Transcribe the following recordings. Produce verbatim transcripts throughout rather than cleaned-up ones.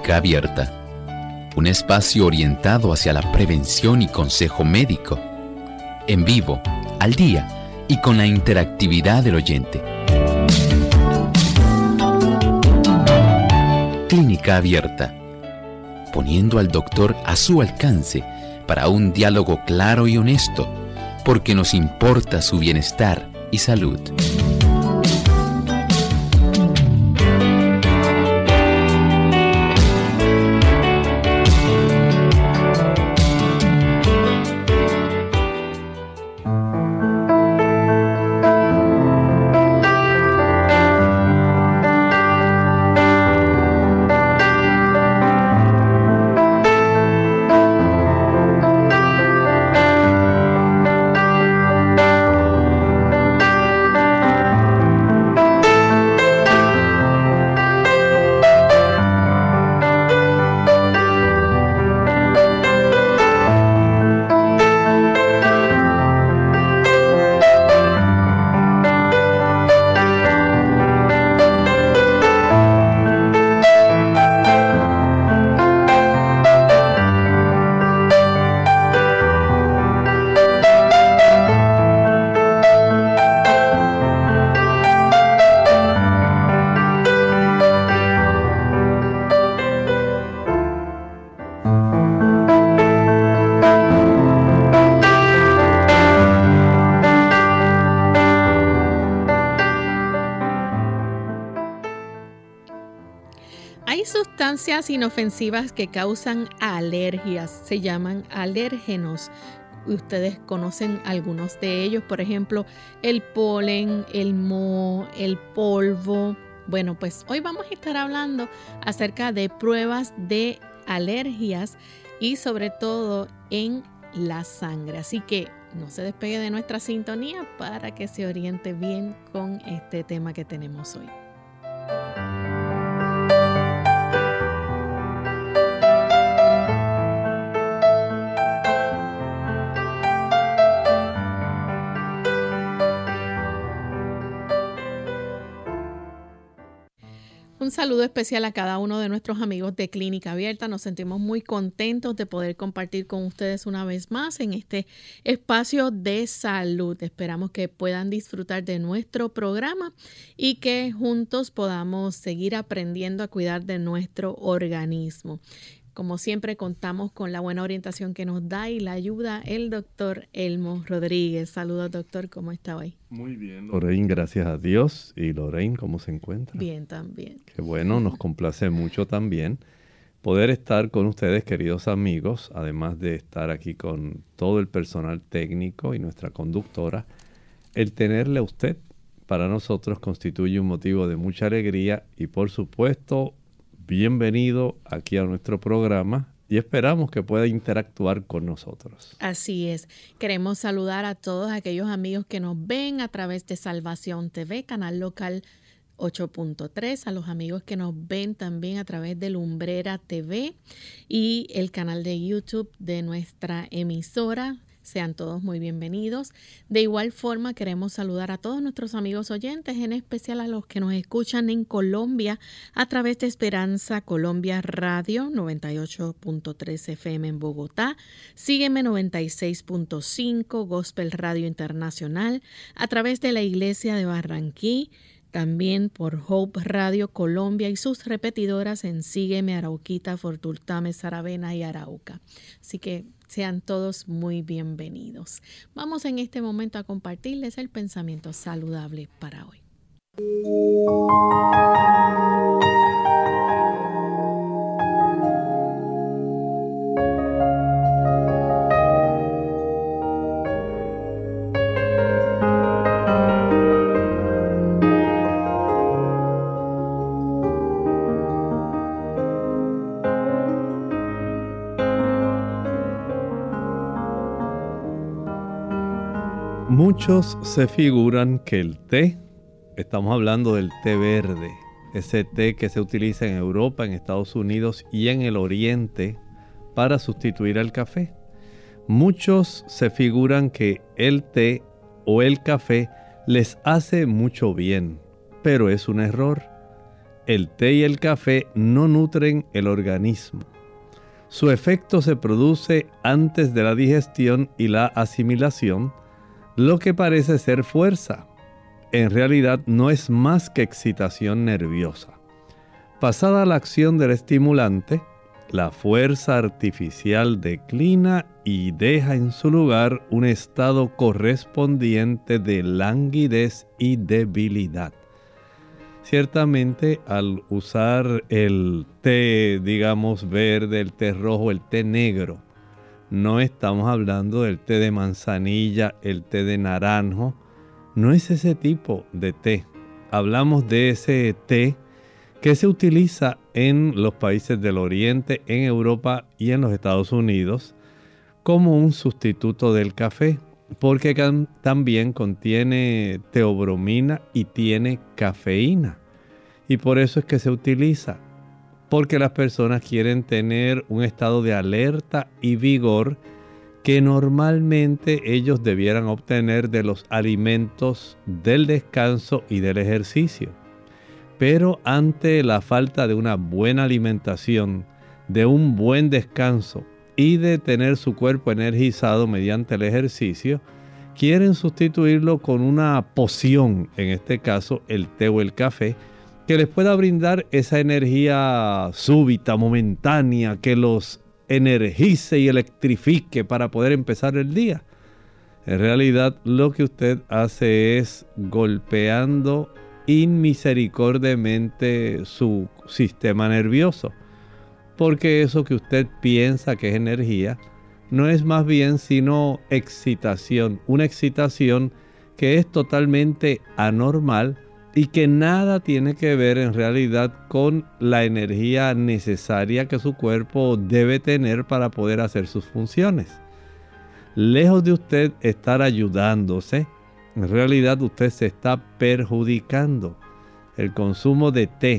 Clínica Abierta, un espacio orientado hacia la prevención y consejo médico, en vivo, al día y con la interactividad del oyente. Clínica Abierta, poniendo al doctor a su alcance para un diálogo claro y honesto, porque nos importa su bienestar y salud. Sustancias inofensivas que causan alergias, se llaman alérgenos. Ustedes conocen algunos de ellos, por ejemplo, el polen, el moho, el polvo. Bueno, pues hoy vamos a estar hablando acerca de pruebas de alergias y sobre todo en la sangre. Así que no se despegue de nuestra sintonía para que se oriente bien con este tema que tenemos hoy. Un saludo especial a cada uno de nuestros amigos de Clínica Abierta. Nos sentimos muy contentos de poder compartir con ustedes una vez más en este espacio de salud. Esperamos que puedan disfrutar de nuestro programa y que juntos podamos seguir aprendiendo a cuidar de nuestro organismo. Como siempre, contamos con la buena orientación que nos da y la ayuda el doctor Elmo Rodríguez. Saludos, doctor. ¿Cómo está hoy? Muy bien, Lorraine, gracias a Dios. ¿Y Lorraine, cómo se encuentra? Bien, también. Qué bueno, nos complace mucho también poder estar con ustedes, queridos amigos, además de estar aquí con todo el personal técnico y nuestra conductora. El tenerle a usted para nosotros constituye un motivo de mucha alegría y, por supuesto, bienvenido aquí a nuestro programa y esperamos que pueda interactuar con nosotros. Así es. Queremos saludar a todos aquellos amigos que nos ven a través de Salvación T V, canal local ocho punto tres, a los amigos que nos ven también a través de Lumbrera T V y el canal de YouTube de nuestra emisora. Sean todos muy bienvenidos. De igual forma, queremos saludar a todos nuestros amigos oyentes, en especial a los que nos escuchan en Colombia a través de Esperanza Colombia Radio noventa y ocho punto tres F M en Bogotá, Sígueme noventa y seis punto cinco, Gospel Radio Internacional, a través de la Iglesia de Barranquí, también por Hope Radio Colombia y sus repetidoras en Sígueme, Arauquita, Fortultame, Saravena y Arauca. Así que sean todos muy bienvenidos. Vamos en este momento a compartirles el pensamiento saludable para hoy. Muchos se figuran que el té, estamos hablando del té verde, ese té que se utiliza en Europa, en Estados Unidos y en el Oriente para sustituir al café. Muchos se figuran que el té o el café les hace mucho bien, pero es un error. el té y el café no nutren el organismo. Su efecto se produce antes de la digestión y la asimilación, lo que parece ser fuerza. En realidad no es más que excitación nerviosa. Pasada la acción del estimulante, la fuerza artificial declina y deja en su lugar un estado correspondiente de languidez y debilidad. Ciertamente, al usar el té, digamos, verde, el té rojo, el té negro, no estamos hablando del té de manzanilla, el té de naranjo. No es ese tipo de té. Hablamos de ese té que se utiliza en los países del Oriente, en Europa y en los Estados Unidos como un sustituto del café, porque también contiene teobromina y tiene cafeína. Y por eso es que se utiliza, porque las personas quieren tener un estado de alerta y vigor que normalmente ellos debieran obtener de los alimentos, del descanso y del ejercicio. Pero ante la falta de una buena alimentación, de un buen descanso y de tener su cuerpo energizado mediante el ejercicio, quieren sustituirlo con una poción, en este caso el té o el café, que les pueda brindar esa energía súbita, momentánea, que los energice y electrifique para poder empezar el día. En realidad, lo que usted hace es golpeando inmisericordiamente su sistema nervioso, porque eso que usted piensa que es energía no es más bien sino excitación, una excitación que es totalmente anormal y que nada tiene que ver en realidad con la energía necesaria que su cuerpo debe tener para poder hacer sus funciones. Lejos de usted estar ayudándose, en realidad usted se está perjudicando. El consumo de té,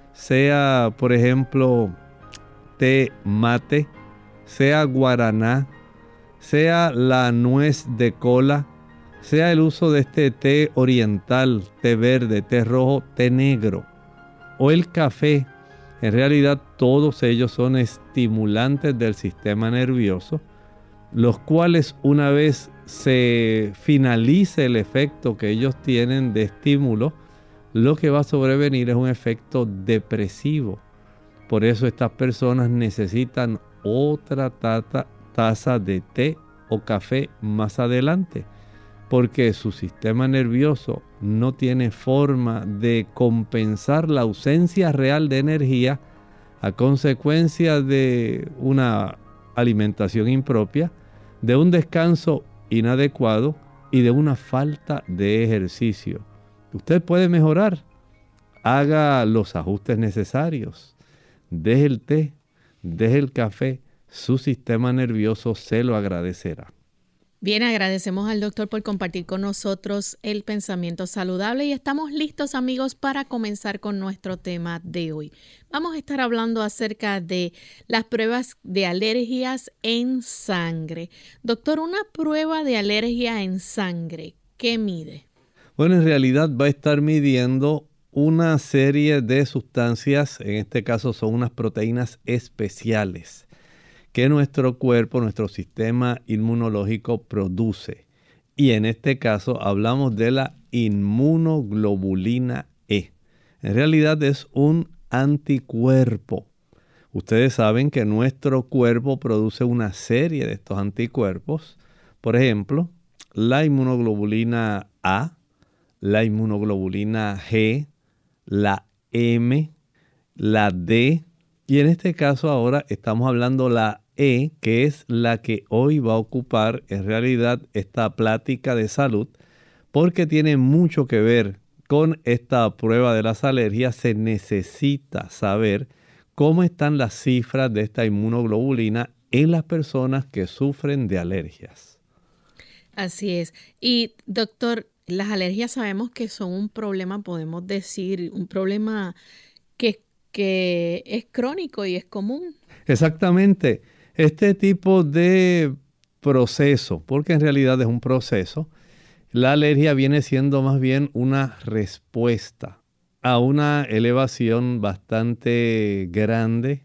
sea por ejemplo té mate, sea guaraná, sea la nuez de cola, sea el uso de este té oriental, té verde, té rojo, té negro o el café, en realidad todos ellos son estimulantes del sistema nervioso, los cuales una vez se finalice el efecto que ellos tienen de estímulo, lo que va a sobrevenir es un efecto depresivo. Por eso estas personas necesitan otra taza, taza de té o café más adelante, porque su sistema nervioso no tiene forma de compensar la ausencia real de energía a consecuencia de una alimentación impropia, de un descanso inadecuado y de una falta de ejercicio. Usted puede mejorar, haga los ajustes necesarios, deje el té, deje el café, su sistema nervioso se lo agradecerá. Bien, agradecemos al doctor por compartir con nosotros el pensamiento saludable y estamos listos, amigos, para comenzar con nuestro tema de hoy. Vamos a estar hablando acerca de las pruebas de alergias en sangre. Doctor, una prueba de alergia en sangre, ¿qué mide? Bueno, en realidad va a estar midiendo una serie de sustancias, en este caso son unas proteínas especiales que nuestro cuerpo, nuestro sistema inmunológico produce. Y en este caso hablamos de la inmunoglobulina E. En realidad es un anticuerpo. Ustedes saben que nuestro cuerpo produce una serie de estos anticuerpos. Por ejemplo, la inmunoglobulina A, la inmunoglobulina G, la M, la D. Y en este caso ahora estamos hablando la E, que es la que hoy va a ocupar en realidad esta plática de salud, porque tiene mucho que ver con esta prueba de las alergias. Se necesita saber cómo están las cifras de esta inmunoglobulina en las personas que sufren de alergias. Así es. Y doctor, las alergias sabemos que son un problema, podemos decir, un problema que, que es crónico y es común. Exactamente. Este tipo de proceso, porque en realidad es un proceso, la alergia viene siendo más bien una respuesta a una elevación bastante grande,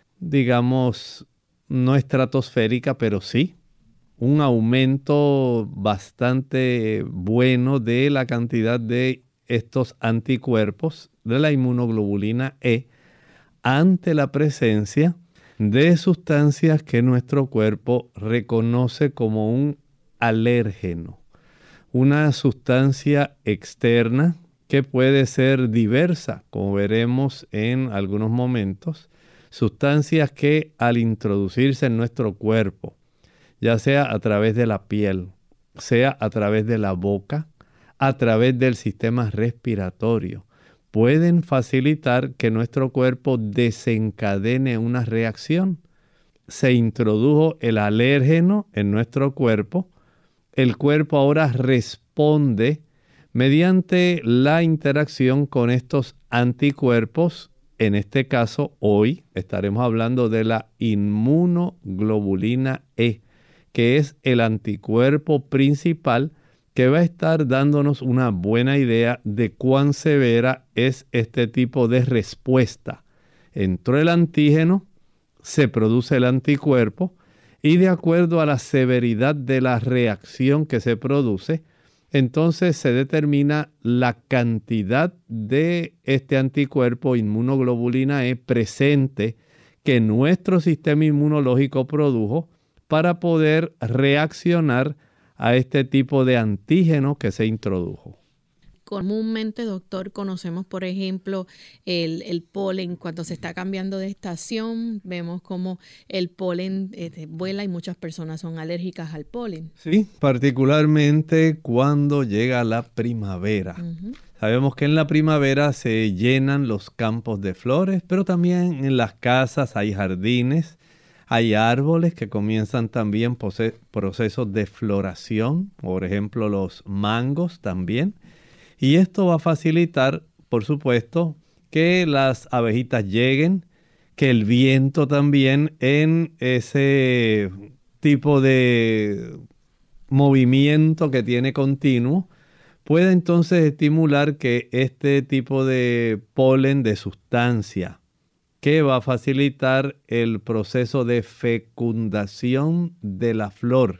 digamos, no estratosférica, pero sí un aumento bastante bueno de la cantidad de estos anticuerpos de la inmunoglobulina E ante la presencia de sustancias que nuestro cuerpo reconoce como un alérgeno, una sustancia externa que puede ser diversa, como veremos en algunos momentos, sustancias que al introducirse en nuestro cuerpo, ya sea a través de la piel, sea a través de la boca, a través del sistema respiratorio, pueden facilitar que nuestro cuerpo desencadene una reacción. Se introdujo el alérgeno en nuestro cuerpo, el cuerpo ahora responde mediante la interacción con estos anticuerpos. En este caso, hoy estaremos hablando de la inmunoglobulina E, que es el anticuerpo principal que va a estar dándonos una buena idea de cuán severa es este tipo de respuesta. Entró el antígeno, se produce el anticuerpo y de acuerdo a la severidad de la reacción que se produce, entonces se determina la cantidad de este anticuerpo inmunoglobulina E presente que nuestro sistema inmunológico produjo para poder reaccionar a este tipo de antígeno que se introdujo. Comúnmente, doctor, conocemos, por ejemplo, el, el polen. Cuando se está cambiando de estación, vemos como el polen eh, vuela y muchas personas son alérgicas al polen. Sí, particularmente cuando llega la primavera. Uh-huh. Sabemos que en la primavera se llenan los campos de flores, pero también en las casas hay jardines, hay árboles que comienzan también pose- procesos de floración, por ejemplo los mangos también. Y esto va a facilitar, por supuesto, que las abejitas lleguen, que el viento también en ese tipo de movimiento que tiene continuo, pueda entonces estimular que este tipo de polen, de sustancia, que va a facilitar el proceso de fecundación de la flor.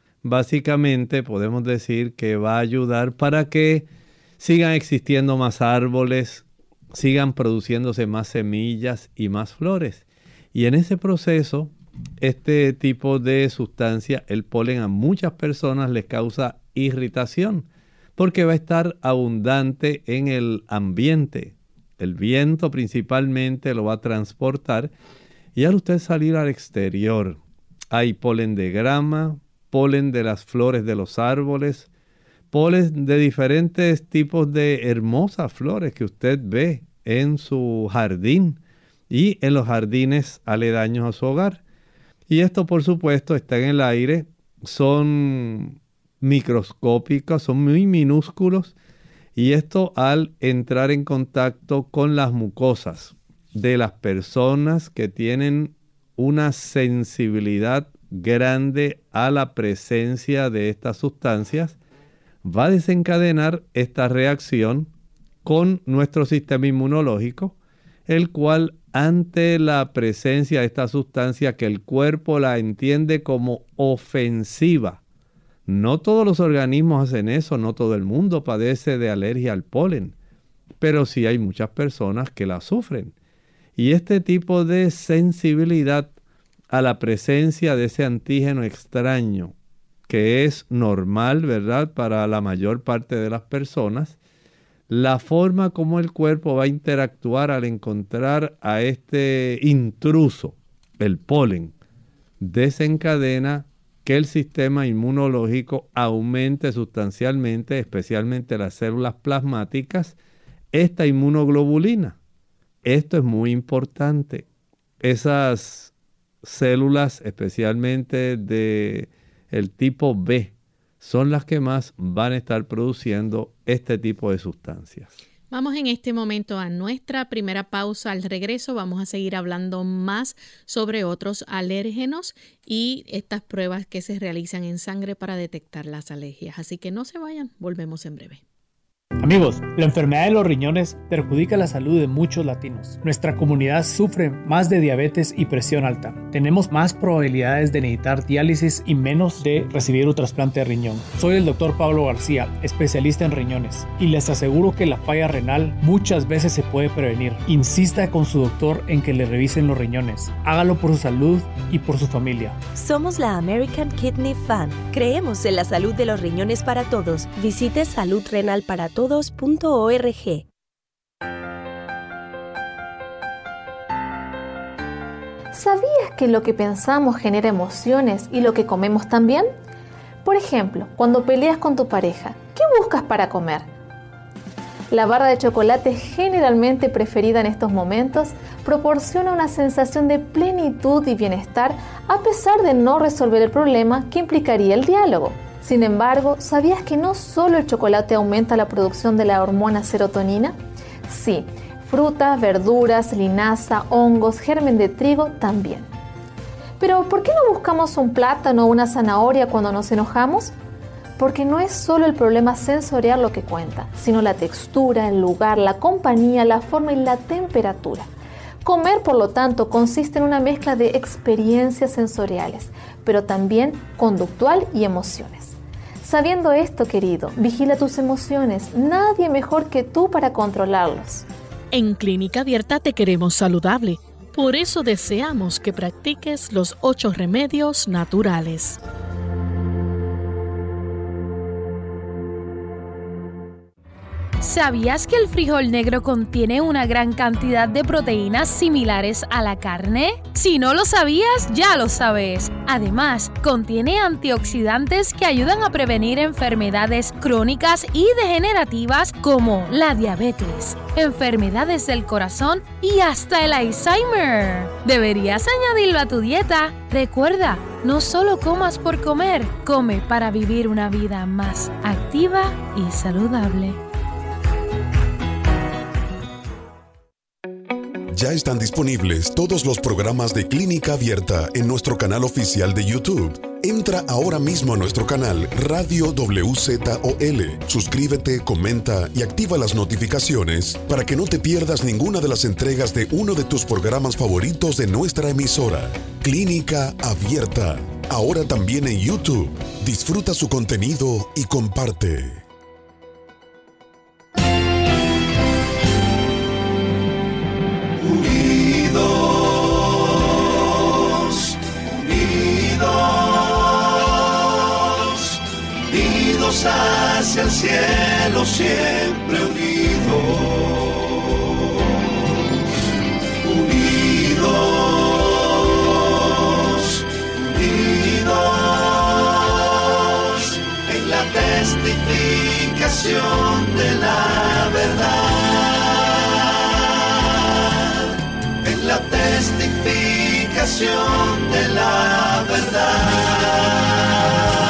Básicamente podemos decir que va a ayudar para que sigan existiendo más árboles, sigan produciéndose más semillas y más flores. Y en ese proceso, este tipo de sustancia, el polen, a muchas personas les causa irritación porque va a estar abundante en el ambiente. El viento principalmente lo va a transportar y al usted salir al exterior, hay polen de grama, polen de las flores de los árboles, polen de diferentes tipos de hermosas flores que usted ve en su jardín y en los jardines aledaños a su hogar. Y esto, por supuesto, está en el aire, son microscópicos, son muy minúsculos, y esto al entrar en contacto con las mucosas de las personas que tienen una sensibilidad grande a la presencia de estas sustancias, va a desencadenar esta reacción con nuestro sistema inmunológico, el cual ante la presencia de esta sustancia que el cuerpo la entiende como ofensiva. No todos los organismos hacen eso, no todo el mundo padece de alergia al polen, pero sí hay muchas personas que la sufren. Y este tipo de sensibilidad a la presencia de ese antígeno extraño, que es normal, ¿verdad?, para la mayor parte de las personas, la forma como el cuerpo va a interactuar al encontrar a este intruso, el polen, desencadena que el sistema inmunológico aumente sustancialmente, especialmente las células plasmáticas, esta inmunoglobulina. Esto es muy importante. Esas células, especialmente de el tipo B, son las que más van a estar produciendo este tipo de sustancias. Vamos en este momento a nuestra primera pausa. Al regreso vamos a seguir hablando más sobre otros alérgenos y estas pruebas que se realizan en sangre para detectar las alergias. Así que no se vayan, volvemos en breve. Amigos, la enfermedad de los riñones perjudica la salud de muchos latinos. Nuestra comunidad sufre más de diabetes y presión alta. Tenemos más probabilidades de necesitar diálisis y menos de recibir un trasplante de riñón. Soy el doctor Pablo García, especialista en riñones, y les aseguro que la falla renal muchas veces se puede prevenir. Insista con su doctor en que le revisen los riñones. Hágalo por su salud y por su familia. Somos la American Kidney Fund. Creemos en la salud de los riñones para todos. Visite salud renal para todos punto org. ¿Sabías que lo que pensamos genera emociones y lo que comemos también? Por ejemplo, cuando peleas con tu pareja, ¿qué buscas para comer? La barra de chocolate, generalmente preferida en estos momentos, proporciona una sensación de plenitud y bienestar a pesar de no resolver el problema que implicaría el diálogo. Sin embargo, ¿sabías que no solo el chocolate aumenta la producción de la hormona serotonina? Sí, frutas, verduras, linaza, hongos, germen de trigo también. Pero, ¿por qué no buscamos un plátano o una zanahoria cuando nos enojamos? Porque no es solo el problema sensorial lo que cuenta, sino la textura, el lugar, la compañía, la forma y la temperatura. Comer, por lo tanto, consiste en una mezcla de experiencias sensoriales, pero también conductual y emociones. Sabiendo esto, querido, vigila tus emociones. Nadie mejor que tú para controlarlos. En Clínica Abierta te queremos saludable. Por eso deseamos que practiques los ocho remedios naturales. ¿Sabías que el frijol negro contiene una gran cantidad de proteínas similares a la carne? Si no lo sabías, ya lo sabes. Además, contiene antioxidantes que ayudan a prevenir enfermedades crónicas y degenerativas como la diabetes, enfermedades del corazón y hasta el Alzheimer. Deberías añadirlo a tu dieta. Recuerda, no solo comas por comer, come para vivir una vida más activa y saludable. Ya están disponibles todos los programas de Clínica Abierta en nuestro canal oficial de YouTube. Entra ahora mismo a nuestro canal Radio W Z O L. Suscríbete, comenta y activa las notificaciones para que no te pierdas ninguna de las entregas de uno de tus programas favoritos de nuestra emisora. Clínica Abierta. Ahora también en YouTube. Disfruta su contenido y comparte. Unidos, unidos, unidos hacia el cielo, siempre unidos, unidos, unidos, en la testificación de la verdad. La testificación de la verdad.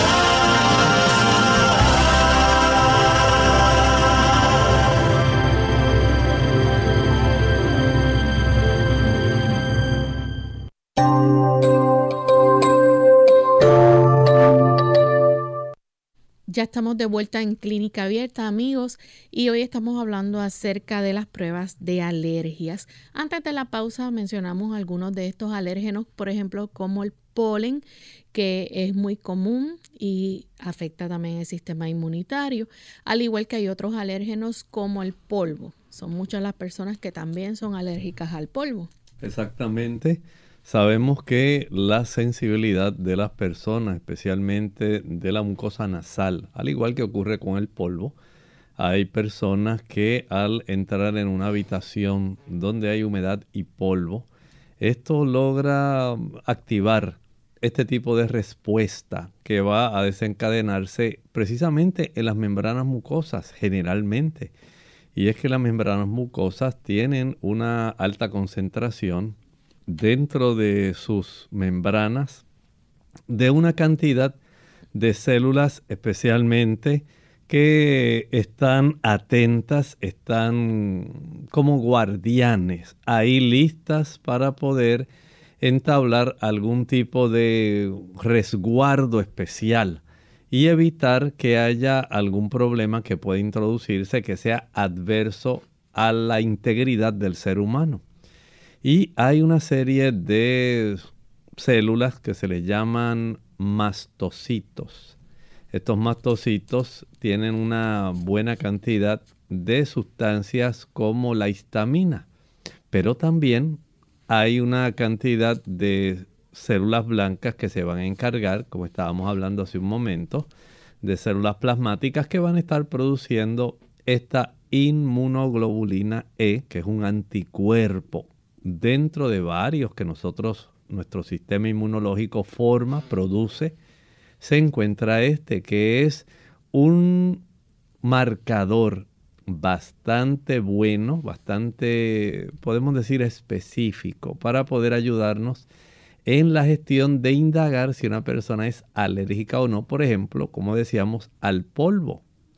Ya estamos de vuelta en Clínica Abierta, amigos, y hoy estamos hablando acerca de las pruebas de alergias. Antes de la pausa mencionamos algunos de estos alérgenos, por ejemplo, como el polen, que es muy común y afecta también el sistema inmunitario, al igual que hay otros alérgenos como el polvo. Son muchas las personas que también son alérgicas al polvo. Exactamente. Sabemos que la sensibilidad de las personas, especialmente de la mucosa nasal, al igual que ocurre con el polvo, hay personas que al entrar en una habitación donde hay humedad y polvo, esto logra activar este tipo de respuesta que va a desencadenarse precisamente en las membranas mucosas, generalmente. Y es que las membranas mucosas tienen una alta concentración dentro de sus membranas de una cantidad de células especialmente que están atentas, están como guardianes, ahí listas para poder entablar algún tipo de resguardo especial. y evitar que haya algún problema que pueda introducirse que sea adverso a la integridad del ser humano. Y hay una serie de células que se les llaman mastocitos. Estos mastocitos tienen una buena cantidad de sustancias como la histamina, pero también hay una cantidad de células blancas que se van a encargar, como estábamos hablando hace un momento, de células plasmáticas que van a estar produciendo esta inmunoglobulina E, que es un anticuerpo dentro de varios que nosotros, nuestro sistema inmunológico forma, produce. Se encuentra este, que es un marcador bastante bueno, bastante, podemos decir, específico para poder ayudarnos en la gestión de indagar si una persona es alérgica o no, por ejemplo, como decíamos, al polvo.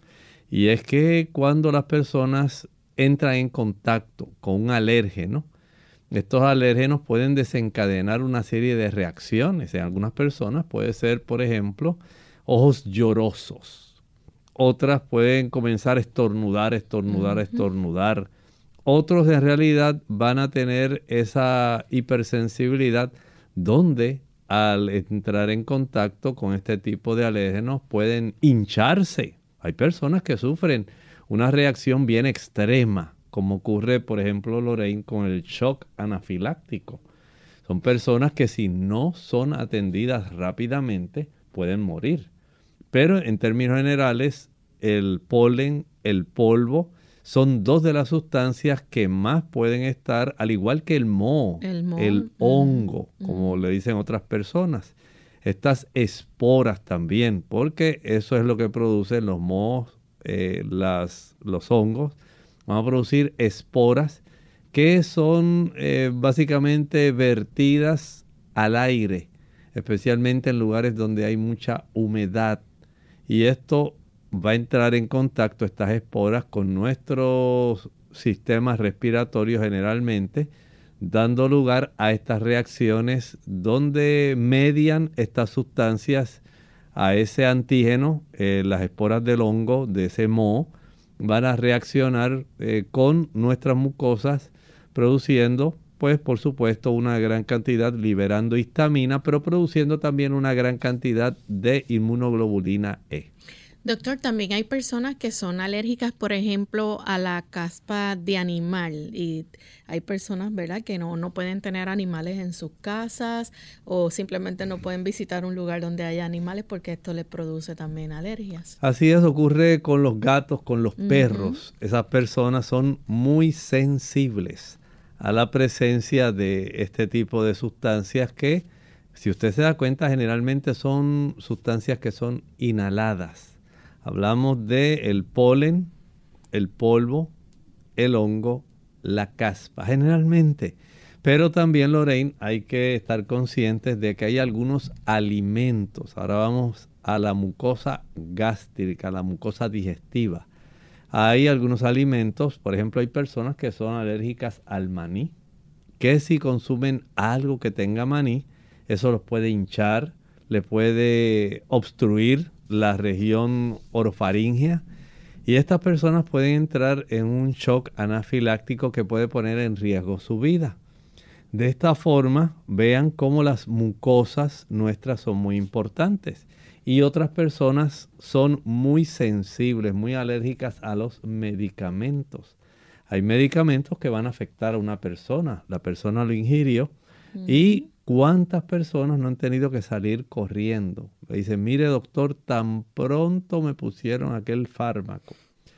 Y es que cuando las personas entran en contacto con un alérgeno, estos alérgenos pueden desencadenar una serie de reacciones. En algunas personas puede ser, por ejemplo, ojos llorosos. Otras pueden comenzar a estornudar, estornudar, uh-huh. estornudar. Otros en realidad van a tener esa hipersensibilidad donde al entrar en contacto con este tipo de alérgenos pueden hincharse. Hay personas que sufren una reacción bien extrema, como ocurre, por ejemplo, Lorraine, con el shock anafiláctico. Son personas que si no son atendidas rápidamente pueden morir. Pero en términos generales, el polen, el polvo, son dos de las sustancias que más pueden estar, al igual que el moho, el, moho. el hongo, mm. como mm. le dicen otras personas. Estas esporas también, porque eso es lo que producen los mohos, eh, las, los hongos. Van a producir esporas que son eh, básicamente vertidas al aire, especialmente en lugares donde hay mucha humedad. Y esto va a entrar en contacto, estas esporas, con nuestros sistemas respiratorios generalmente, dando lugar a estas reacciones donde median estas sustancias a ese antígeno, eh, las esporas del hongo, de ese moho, van a reaccionar eh, con nuestras mucosas, produciendo, pues por supuesto, una gran cantidad, liberando histamina, pero produciendo también una gran cantidad de inmunoglobulina E. Doctor, también hay personas que son alérgicas, por ejemplo, a la caspa de animal. Y hay personas, ¿verdad?, que no, no pueden tener animales en sus casas o simplemente no pueden visitar un lugar donde haya animales porque esto les produce también alergias. Así es, ocurre con los gatos, con los uh-huh. perros. Esas personas son muy sensibles a la presencia de este tipo de sustancias que, si usted se da cuenta, generalmente son sustancias que son inhaladas. Hablamos de el polen, el polvo, el hongo, la caspa, generalmente. Pero también, Lorraine, hay que estar conscientes de que hay algunos alimentos. Ahora vamos a la mucosa gástrica, la mucosa digestiva. Hay algunos alimentos, por ejemplo, hay personas que son alérgicas al maní, que si consumen algo que tenga maní, eso los puede hinchar, le puede obstruir la región orofaringea, y estas personas pueden entrar en un shock anafiláctico que puede poner en riesgo su vida. De esta forma, vean cómo las mucosas nuestras son muy importantes, y otras personas son muy sensibles, muy alérgicas a los medicamentos. Hay medicamentos que van a afectar a una persona, la persona lo ingirió, mm. y ¿cuántas personas no han tenido que salir corriendo? Le dicen, mire doctor, tan pronto me pusieron aquel fármaco,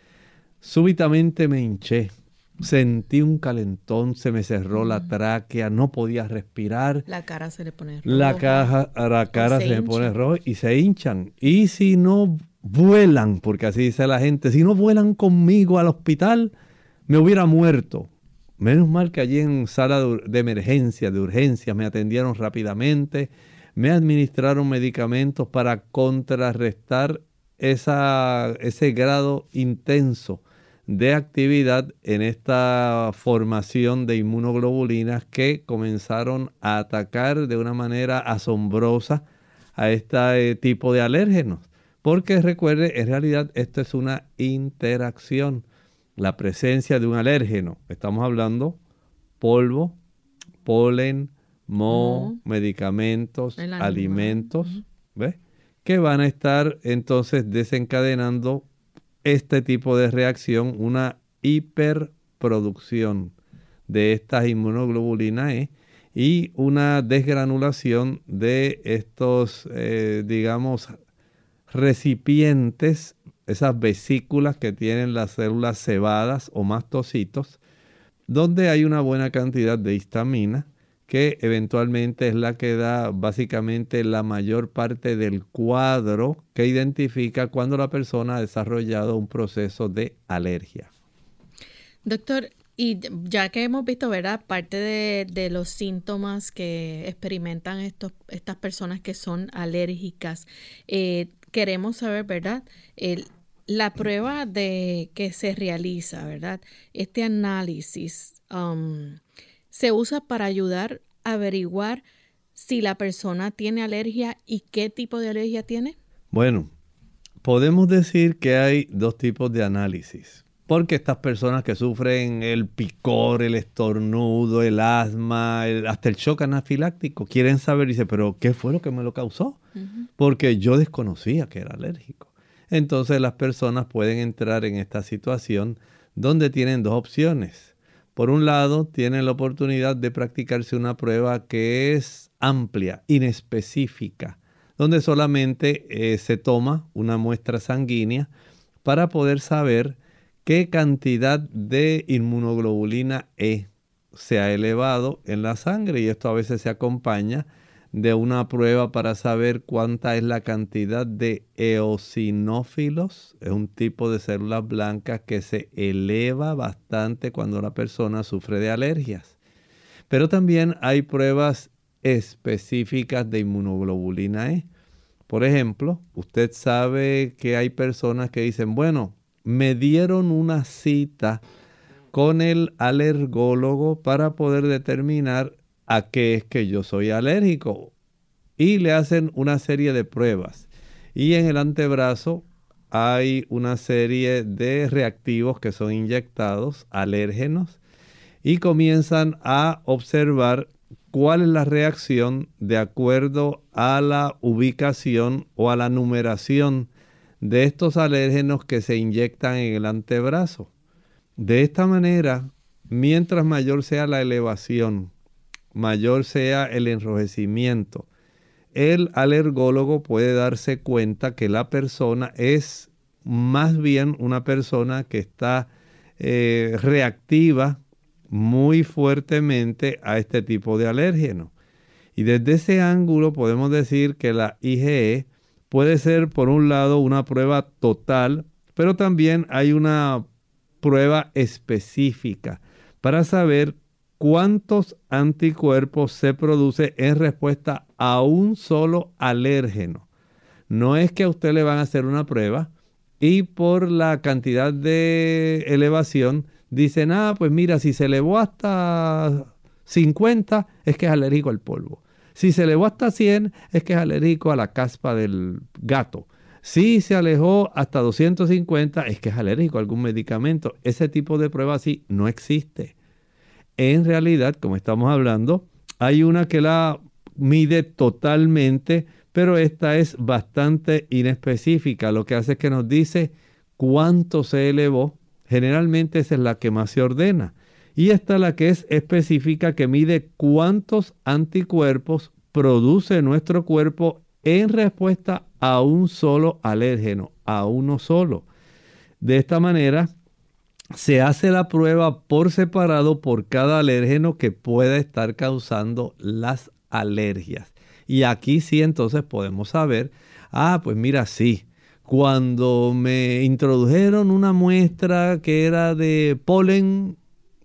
súbitamente me hinché, sentí un calentón, se me cerró mm. la tráquea, no podía respirar. La cara se le pone roja. La, caja, la cara se, se le pone roja y se hinchan. Y si no vuelan, porque así dice la gente, si no vuelan conmigo al hospital, me hubiera muerto. Menos mal que allí en sala de, de emergencia, de urgencias, me atendieron rápidamente, me administraron medicamentos para contrarrestar esa, ese grado intenso de actividad en esta formación de inmunoglobulinas que comenzaron a atacar de una manera asombrosa a este tipo de alérgenos. Porque recuerde, en realidad esto es una interacción. La presencia de un alérgeno. Estamos hablando polvo, polen, moho, uh-huh. medicamentos, alimentos, uh-huh. ¿ves? Que van a estar entonces desencadenando este tipo de reacción, una hiperproducción de estas inmunoglobulinas E y una desgranulación de estos, eh, digamos, recipientes, esas vesículas que tienen las células cebadas o mastocitos, donde hay una buena cantidad de histamina, que eventualmente es la que da básicamente la mayor parte del cuadro que identifica cuando la persona ha desarrollado un proceso de alergia. Doctor, y ya que hemos visto, ¿verdad?, parte de, de los síntomas que experimentan estos, estas personas que son alérgicas, eh, queremos saber, ¿verdad?, el, la prueba de que se realiza, ¿verdad?, este análisis um, se usa para ayudar a averiguar si la persona tiene alergia y qué tipo de alergia tiene. Bueno, podemos decir que hay dos tipos de análisis. Porque estas personas que sufren el picor, el estornudo, el asma, el, hasta el shock anafiláctico, quieren saber, dice, pero ¿qué fue lo que me lo causó? Uh-huh. Porque yo desconocía que era alérgico. Entonces las personas pueden entrar en esta situación donde tienen dos opciones. Por un lado, tienen la oportunidad de practicarse una prueba que es amplia, inespecífica, donde solamente eh, se toma una muestra sanguínea para poder saber qué cantidad de inmunoglobulina E se ha elevado en la sangre, y esto a veces se acompaña de una prueba para saber cuánta es la cantidad de eosinófilos. Es un tipo de células blancas que se eleva bastante cuando la persona sufre de alergias. Pero también hay pruebas específicas de inmunoglobulina E. Por ejemplo, usted sabe que hay personas que dicen, bueno, me dieron una cita con el alergólogo para poder determinar a qué es que yo soy alérgico. Y le hacen una serie de pruebas. Y en el antebrazo hay una serie de reactivos que son inyectados, alérgenos, y comienzan a observar cuál es la reacción de acuerdo a la ubicación o a la numeración de estos alérgenos que se inyectan en el antebrazo. De esta manera, mientras mayor sea la elevación, mayor sea el enrojecimiento, el alergólogo puede darse cuenta que la persona es más bien una persona que está eh, reactiva muy fuertemente a este tipo de alérgeno. Y desde ese ángulo podemos decir que la I G E puede ser, por un lado, una prueba total, pero también hay una prueba específica para saber cuántos anticuerpos se produce en respuesta a un solo alérgeno. No es que a usted le van a hacer una prueba y por la cantidad de elevación dicen, ah, pues mira, si se elevó hasta cincuenta es que es alérgico al polvo. Si se elevó hasta cien es que es alérgico a la caspa del gato. Si se alejó hasta doscientos cincuenta es que es alérgico a algún medicamento. Ese tipo de prueba así no existe. En realidad, como estamos hablando, hay una que la mide totalmente, pero esta es bastante inespecífica. Lo que hace es que nos dice cuánto se elevó. Generalmente esa es la que más se ordena. Y esta es la que es específica, que mide cuántos anticuerpos produce nuestro cuerpo en respuesta a un solo alérgeno, a uno solo. De esta manera, se hace la prueba por separado por cada alérgeno que pueda estar causando las alergias. Y aquí sí entonces podemos saber, ah, pues mira, sí, cuando me introdujeron una muestra que era de polen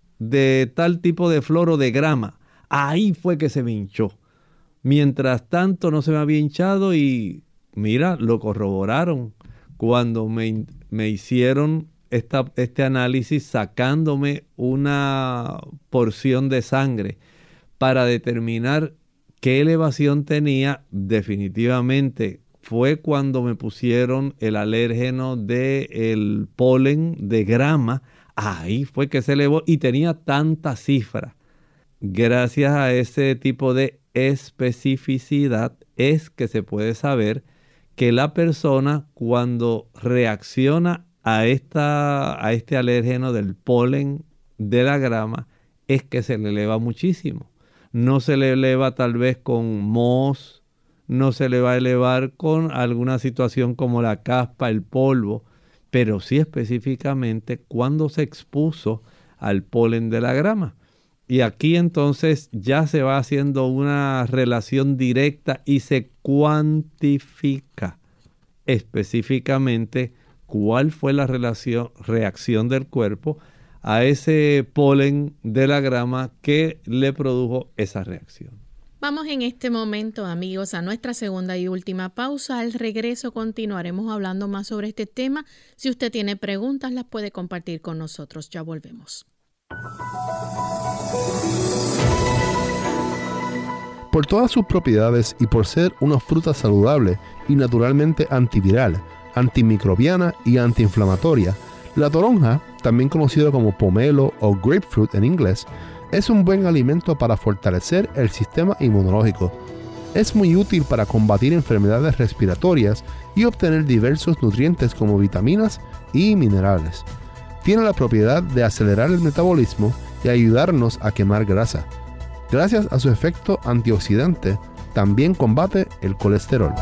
de tal tipo de flor o de grama, ahí fue que se me hinchó. Mientras tanto no se me había hinchado y mira, lo corroboraron cuando me, me hicieron esta, este análisis sacándome una porción de sangre para determinar qué elevación tenía. Definitivamente fue cuando me pusieron el alérgeno del polen de grama. Ahí fue que se elevó y tenía tanta cifra. Gracias a ese tipo de especificidad es que se puede saber que la persona cuando reacciona a, esta, a este alérgeno del polen de la grama es que se le eleva muchísimo. No se le eleva tal vez con moho, no se le va a elevar con alguna situación como la caspa, el polvo, pero sí específicamente cuando se expuso al polen de la grama. Y aquí entonces ya se va haciendo una relación directa y se cuantifica específicamente cuál fue la relación, reacción del cuerpo a ese polen de la grama que le produjo esa reacción. Vamos en este momento, amigos, a nuestra segunda y última pausa. Al regreso continuaremos hablando más sobre este tema. Si usted tiene preguntas, las puede compartir con nosotros. Ya volvemos. Por todas sus propiedades y por ser una fruta saludable y naturalmente antiviral, antimicrobiana y antiinflamatoria, la toronja, también conocida como pomelo o grapefruit en inglés, es un buen alimento para fortalecer el sistema inmunológico. Es muy útil para combatir enfermedades respiratorias y obtener diversos nutrientes como vitaminas y minerales. Tiene la propiedad de acelerar el metabolismo y ayudarnos a quemar grasa. Gracias a su efecto antioxidante, también combate el colesterol.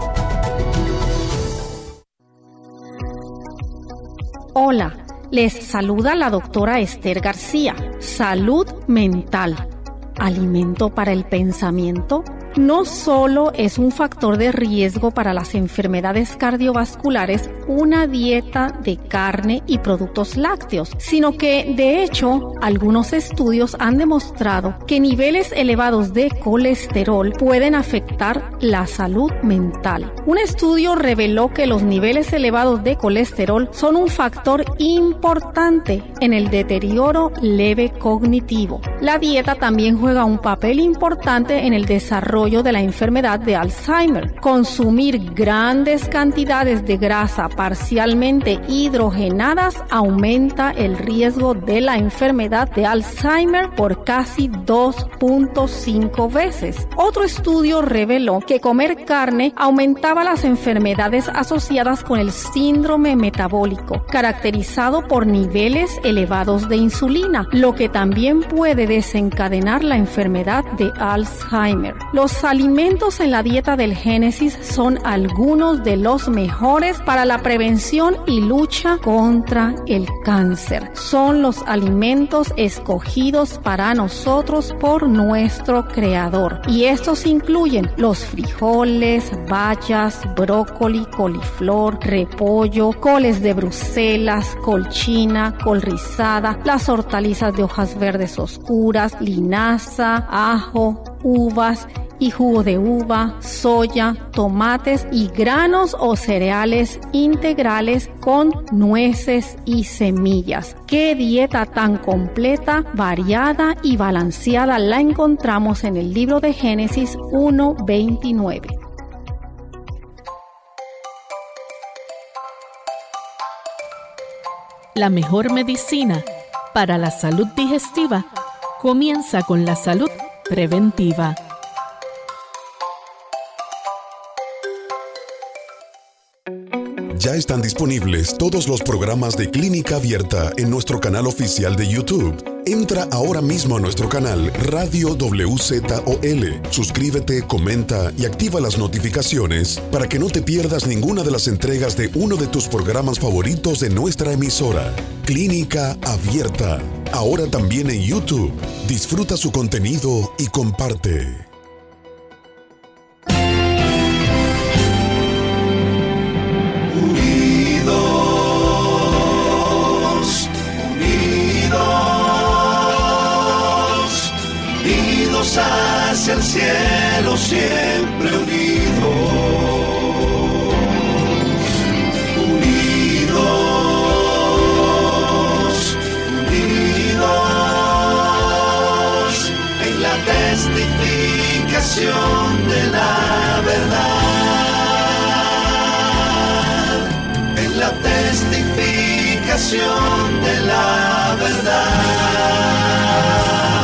Hola, les saluda la doctora Esther García. Salud mental. ¿Alimento para el pensamiento? No solo es un factor de riesgo para las enfermedades cardiovasculares una dieta de carne y productos lácteos, sino que, de hecho, algunos estudios han demostrado que niveles elevados de colesterol pueden afectar la salud mental. Un estudio reveló que los niveles elevados de colesterol son un factor importante en el deterioro leve cognitivo. La dieta también juega un papel importante en el desarrollo de la enfermedad de Alzheimer. Consumir grandes cantidades de grasa parcialmente hidrogenadas aumenta el riesgo de la enfermedad de Alzheimer por casi dos punto cinco veces. Otro estudio reveló que comer carne aumentaba las enfermedades asociadas con el síndrome metabólico, caracterizado por niveles elevados de insulina, lo que también puede desencadenar la enfermedad de Alzheimer. Los alimentos en la dieta del Génesis son algunos de los mejores para la prevención y lucha contra el cáncer. Son los alimentos escogidos para nosotros por nuestro Creador. Y estos incluyen los frijoles, bayas, brócoli, coliflor, repollo, coles de Bruselas, col china, col rizada, las hortalizas de hojas verdes oscuras, linaza, ajo, uvas y jugo de uva, soya, tomates y granos o cereales integrales con nueces y semillas. ¡Qué dieta tan completa, variada y balanceada! La encontramos en el libro de Génesis uno veintinueve. La mejor medicina para la salud digestiva comienza con la salud preventiva. Ya están disponibles todos los programas de Clínica Abierta en nuestro canal oficial de YouTube. Entra ahora mismo a nuestro canal Radio W Z O L. Suscríbete, comenta y activa las notificaciones para que no te pierdas ninguna de las entregas de uno de tus programas favoritos de nuestra emisora. Clínica Abierta, ahora también en YouTube. Disfruta su contenido y comparte. Hacia el cielo, siempre unidos, unidos, unidos, en la testificación de la verdad. expresión de la verdad.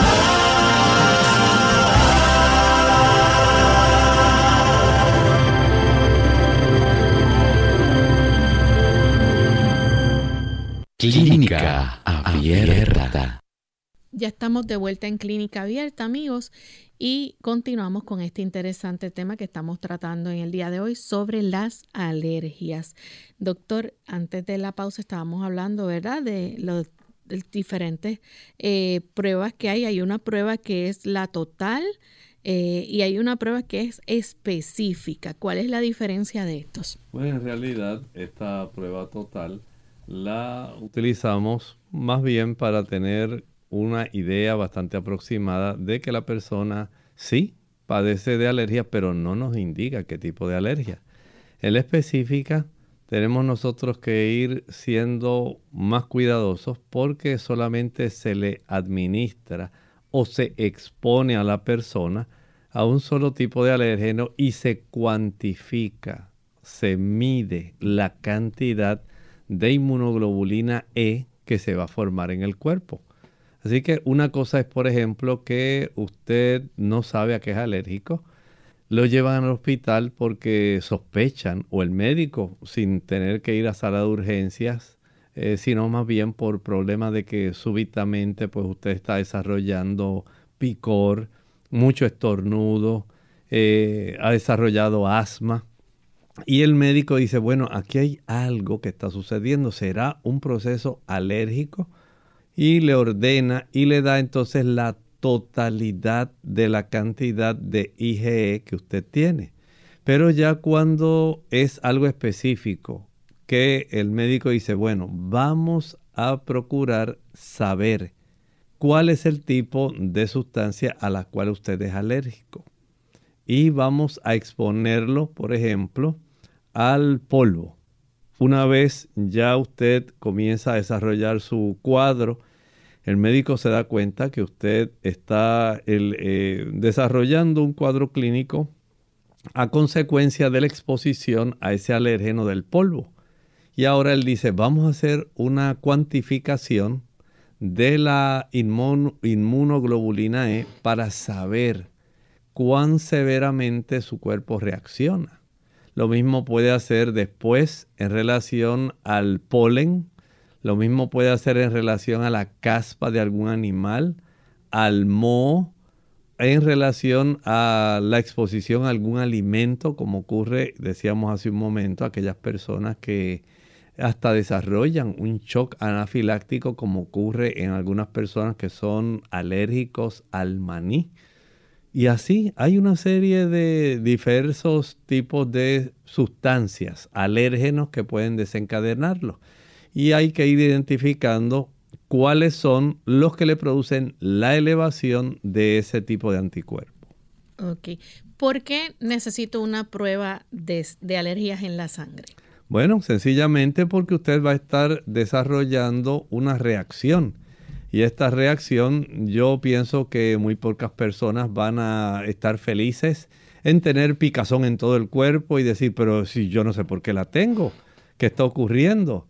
Clínica Abierta. Ya estamos de vuelta en Clínica Abierta, amigos, y continuamos con este interesante tema que estamos tratando en el día de hoy sobre las alergias. Doctor, antes de la pausa estábamos hablando, ¿verdad?, de los de diferentes eh, pruebas que hay. Hay una prueba que es la total eh, y hay una prueba que es específica. ¿Cuál es la diferencia de estos? Bueno, en realidad esta prueba total la utilizamos más bien para tener una idea bastante aproximada de que la persona sí padece de alergia, pero no nos indica qué tipo de alergia. En la específica tenemos nosotros que ir siendo más cuidadosos porque solamente se le administra o se expone a la persona a un solo tipo de alérgeno y se cuantifica, se mide la cantidad de inmunoglobulina E que se va a formar en el cuerpo. Así que una cosa es, por ejemplo, que usted no sabe a qué es alérgico, lo llevan al hospital porque sospechan, o el médico, sin tener que ir a sala de urgencias, eh, sino más bien por problemas de que súbitamente pues usted está desarrollando picor, mucho estornudo, eh, ha desarrollado asma. Y el médico dice, bueno, aquí hay algo que está sucediendo, ¿será un proceso alérgico? Y le ordena y le da entonces la totalidad de la cantidad de I G E que usted tiene. Pero ya cuando es algo específico, que el médico dice, bueno, vamos a procurar saber cuál es el tipo de sustancia a la cual usted es alérgico. Y vamos a exponerlo, por ejemplo, al polvo. Una vez ya usted comienza a desarrollar su cuadro, el médico se da cuenta que usted está el, eh, desarrollando un cuadro clínico a consecuencia de la exposición a ese alérgeno del polvo. Y ahora él dice, vamos a hacer una cuantificación de la inmun- inmunoglobulina E para saber cuán severamente su cuerpo reacciona. Lo mismo puede hacer después en relación al polen, lo mismo puede hacer en relación a la caspa de algún animal, al moho, en relación a la exposición a algún alimento, como ocurre, decíamos hace un momento, aquellas personas que hasta desarrollan un shock anafiláctico, como ocurre en algunas personas que son alérgicos al maní. Y así hay una serie de diversos tipos de sustancias, alérgenos que pueden desencadenarlo. Y hay que ir identificando cuáles son los que le producen la elevación de ese tipo de anticuerpo. Ok. ¿Por qué necesito una prueba de, de alergias en la sangre? Bueno, sencillamente porque usted va a estar desarrollando una reacción. Y esta reacción, yo pienso que muy pocas personas van a estar felices en tener picazón en todo el cuerpo y decir, pero si yo no sé por qué la tengo, ¿qué está ocurriendo?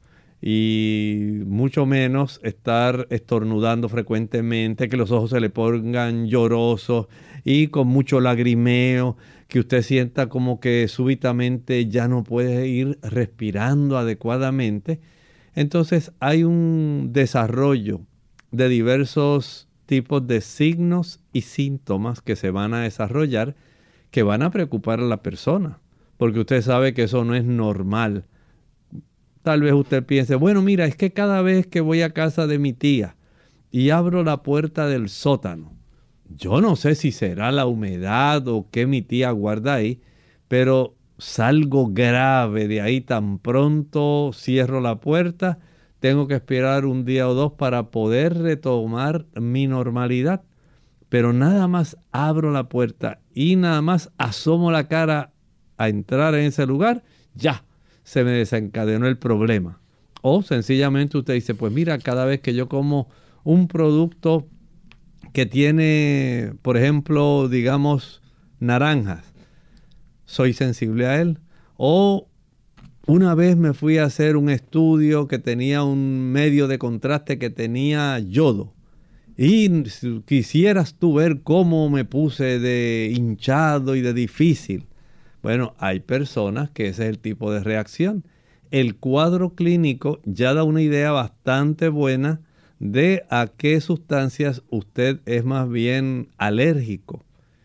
Y mucho menos estar estornudando frecuentemente, que los ojos se le pongan llorosos y con mucho lagrimeo, que usted sienta como que súbitamente ya no puede ir respirando adecuadamente. Entonces hay un desarrollo de diversos tipos de signos y síntomas que se van a desarrollar que van a preocupar a la persona, porque usted sabe que eso no es normal. Tal vez usted piense, bueno, mira, es que cada vez que voy a casa de mi tía y abro la puerta del sótano, yo no sé si será la humedad o qué mi tía guarda ahí, pero salgo grave de ahí tan pronto cierro la puerta. Tengo que esperar un día o dos para poder retomar mi normalidad. Pero nada más abro la puerta y nada más asomo la cara a entrar en ese lugar, ya se me desencadenó el problema. O sencillamente usted dice, pues mira, cada vez que yo como un producto que tiene, por ejemplo, digamos, naranjas, soy sensible a él. O Una vez me fui a hacer un estudio que tenía un medio de contraste que tenía yodo. Y si quisieras tú ver cómo me puse de hinchado y de difícil. Bueno, hay personas que ese es el tipo de reacción. El cuadro clínico ya da una idea bastante buena de a qué sustancias usted es más bien alérgico.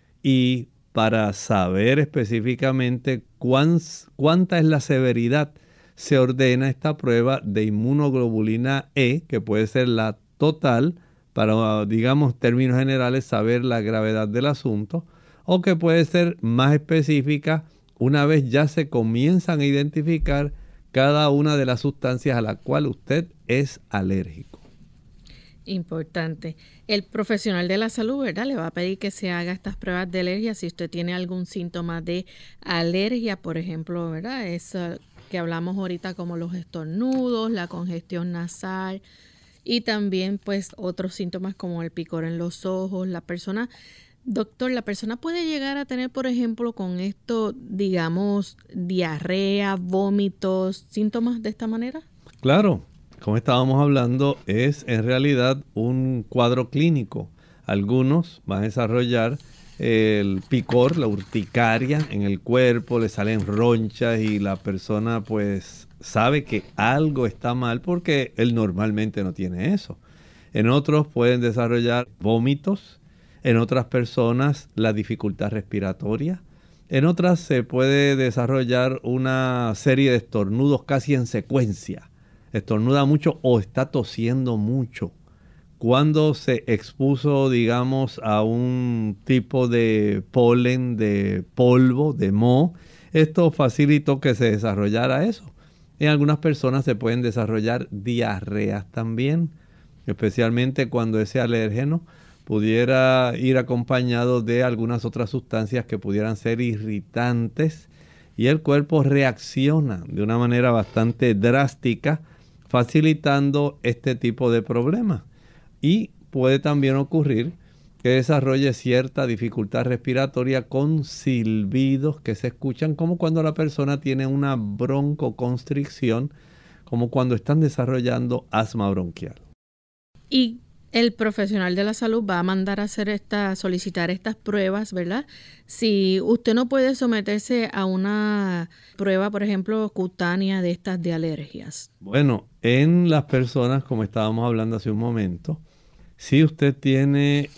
Y para saber específicamente cuán, cuánta es la severidad, se ordena esta prueba de inmunoglobulina E, que puede ser la total, para, digamos, términos generales, saber la gravedad del asunto, o que puede ser más específica una vez ya se comienzan a identificar cada una de las sustancias a la cual usted es alérgico. Importante. El profesional de la salud, ¿verdad?, le va a pedir que se haga estas pruebas de alergia si usted tiene algún síntoma de alergia, por ejemplo, ¿verdad? Eso que hablamos ahorita como los estornudos, la congestión nasal y también pues otros síntomas como el picor en los ojos. La persona, doctor, la persona puede llegar a tener, por ejemplo, con esto, digamos, diarrea, vómitos, síntomas de esta manera. Claro. Como estábamos hablando, es en realidad un cuadro clínico. Algunos van a desarrollar el picor, la urticaria en el cuerpo, le salen ronchas y la persona pues sabe que algo está mal porque él normalmente no tiene eso. En otros pueden desarrollar vómitos, en otras personas la dificultad respiratoria, en otras se puede desarrollar una serie de estornudos casi en secuencia. Estornuda mucho o está tosiendo mucho. Cuando se expuso, digamos, a un tipo de polen, de polvo, de moho, esto facilitó que se desarrollara eso. En algunas personas se pueden desarrollar diarreas también, especialmente cuando ese alérgeno pudiera ir acompañado de algunas otras sustancias que pudieran ser irritantes y el cuerpo reacciona de una manera bastante drástica, facilitando este tipo de problemas. Y puede también ocurrir que desarrolle cierta dificultad respiratoria con silbidos que se escuchan como cuando la persona tiene una broncoconstricción, como cuando están desarrollando asma bronquial. Y el profesional de la salud va a mandar a hacer esta, solicitar estas pruebas, ¿verdad? Si usted no puede someterse a una prueba, por ejemplo, cutánea de estas de alergias. Bueno, en las personas, como estábamos hablando hace un momento, si usted tiene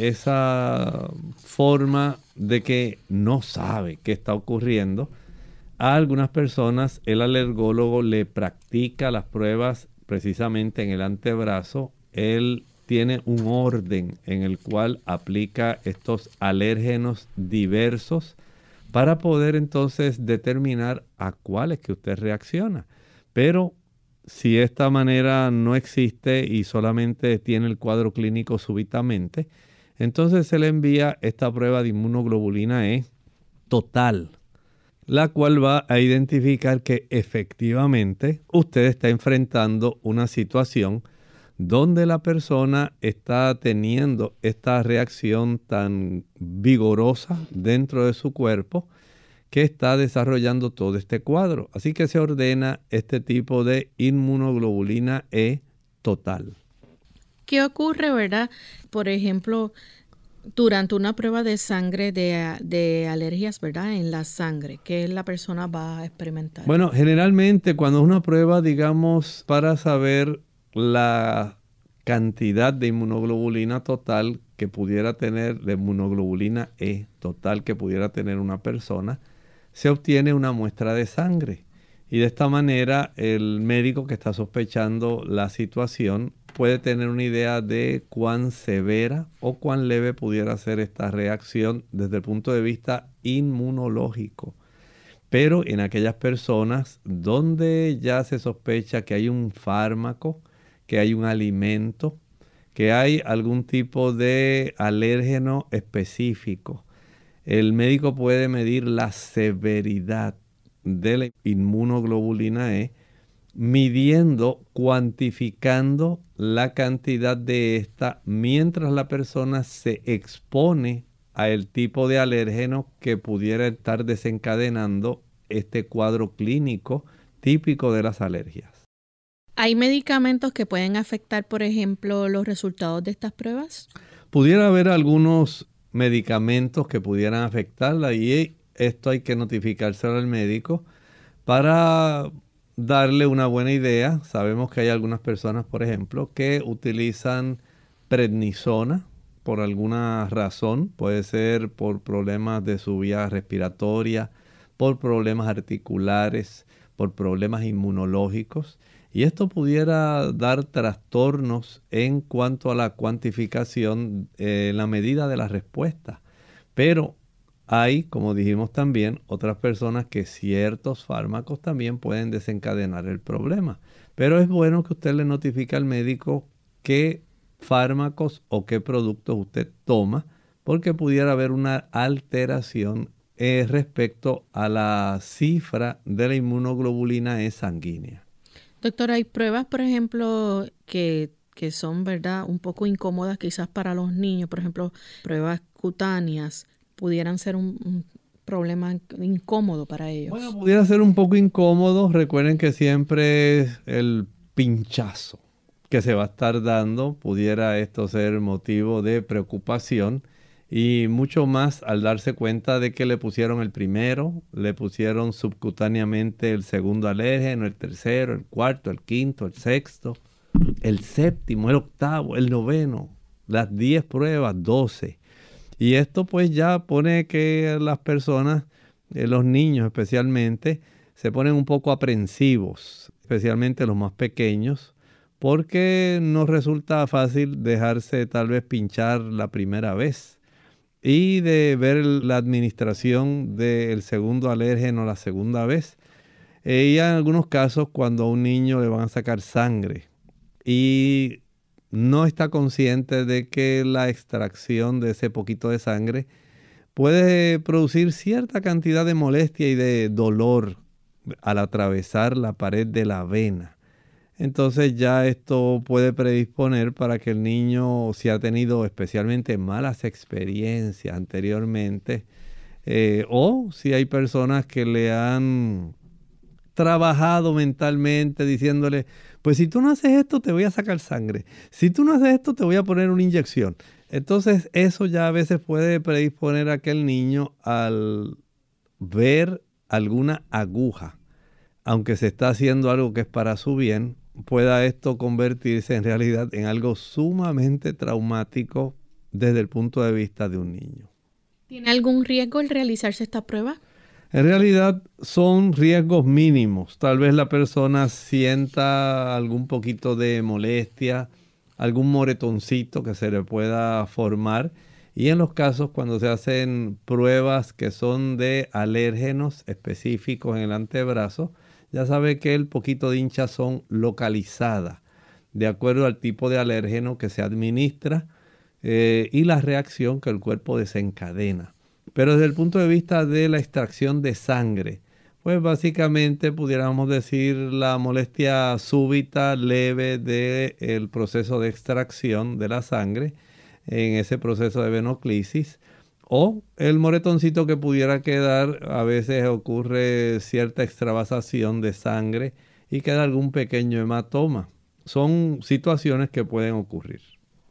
esa forma de que no sabe qué está ocurriendo, a algunas personas el alergólogo le practica las pruebas precisamente en el antebrazo. Él tiene un orden en el cual aplica estos alérgenos diversos para poder entonces determinar a cuáles que usted reacciona. Pero si esta manera no existe y solamente tiene el cuadro clínico súbitamente, entonces se le envía esta prueba de inmunoglobulina E total, la cual va a identificar que efectivamente usted está enfrentando una situación donde la persona está teniendo esta reacción tan vigorosa dentro de su cuerpo que está desarrollando todo este cuadro. Así que se ordena este tipo de inmunoglobulina E total. ¿Qué ocurre, verdad? Por ejemplo, durante una prueba de sangre de, de alergias, ¿verdad? En la sangre, ¿qué la persona va a experimentar? Bueno, generalmente cuando es una prueba, digamos, para saber la cantidad de inmunoglobulina total que pudiera tener, de inmunoglobulina E total que pudiera tener una persona, se obtiene una muestra de sangre. Y de esta manera el médico que está sospechando la situación puede tener una idea de cuán severa o cuán leve pudiera ser esta reacción desde el punto de vista inmunológico. Pero en aquellas personas donde ya se sospecha que hay un fármaco, que hay un alimento, que hay algún tipo de alérgeno específico, el médico puede medir la severidad de la inmunoglobulina E, midiendo, cuantificando la cantidad de esta mientras la persona se expone al tipo de alérgeno que pudiera estar desencadenando este cuadro clínico típico de las alergias. ¿Hay medicamentos que pueden afectar, por ejemplo, los resultados de estas pruebas? Pudiera haber algunos medicamentos que pudieran afectarla y esto hay que notificárselo al médico para darle una buena idea. Sabemos que hay algunas personas, por ejemplo, que utilizan prednisona por alguna razón. Puede ser por problemas de su vía respiratoria, por problemas articulares, por problemas inmunológicos. Y esto pudiera dar trastornos en cuanto a la cuantificación, eh, la medida de la respuesta. Pero hay, como dijimos también, otras personas que ciertos fármacos también pueden desencadenar el problema. Pero es bueno que usted le notifique al médico qué fármacos o qué productos usted toma, porque pudiera haber una alteración eh, respecto a la cifra de la inmunoglobulina E sanguínea. Doctor, hay pruebas, por ejemplo, que, que son, ¿verdad?, un poco incómodas quizás para los niños. Por ejemplo, pruebas cutáneas pudieran ser un, un problema incómodo para ellos. Bueno, pudiera ser un poco incómodo. Recuerden que siempre el pinchazo que se va a estar dando, pudiera esto ser motivo de preocupación. Y mucho más al darse cuenta de que le pusieron el primero, le pusieron subcutáneamente el segundo alérgeno, el tercero, el cuarto, el quinto, el sexto, el séptimo, el octavo, el noveno, las diez pruebas, doce. Y esto pues ya pone que las personas, eh, los niños especialmente, se ponen un poco aprensivos, especialmente los más pequeños, porque no resulta fácil dejarse tal vez pinchar la primera vez. Y de ver la administración del segundo alérgeno la segunda vez. Eh, y en algunos casos cuando a un niño le van a sacar sangre y no está consciente de que la extracción de ese poquito de sangre puede producir cierta cantidad de molestia y de dolor al atravesar la pared de la vena. Entonces ya esto puede predisponer para que el niño, si ha tenido especialmente malas experiencias anteriormente, eh, o si hay personas que le han trabajado mentalmente diciéndole, pues si tú no haces esto te voy a sacar sangre, si tú no haces esto te voy a poner una inyección. Entonces eso ya a veces puede predisponer a aquel niño al ver alguna aguja, aunque se está haciendo algo que es para su bien, pueda esto convertirse en realidad en algo sumamente traumático desde el punto de vista de un niño. ¿Tiene algún riesgo el realizarse esta prueba? En realidad son riesgos mínimos. Tal vez la persona sienta algún poquito de molestia, algún moretoncito que se le pueda formar. Y en los casos cuando se hacen pruebas que son de alérgenos específicos en el antebrazo, ya sabe que el poquito de hinchazón localizada de acuerdo al tipo de alérgeno que se administra eh, y la reacción que el cuerpo desencadena. Pero desde el punto de vista de la extracción de sangre, pues básicamente pudiéramos decir la molestia súbita, leve del proceso de extracción de la sangre en ese proceso de venoclisis. O el moretoncito que pudiera quedar, a veces ocurre cierta extravasación de sangre y queda algún pequeño hematoma. Son situaciones que pueden ocurrir.